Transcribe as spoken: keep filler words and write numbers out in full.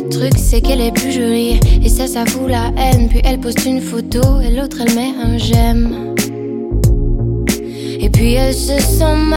Le truc c'est qu'elle est plus jolie et ça ça fout la haine. Puis elle poste une photo et l'autre elle met un j'aime. Et puis elle se sent mal.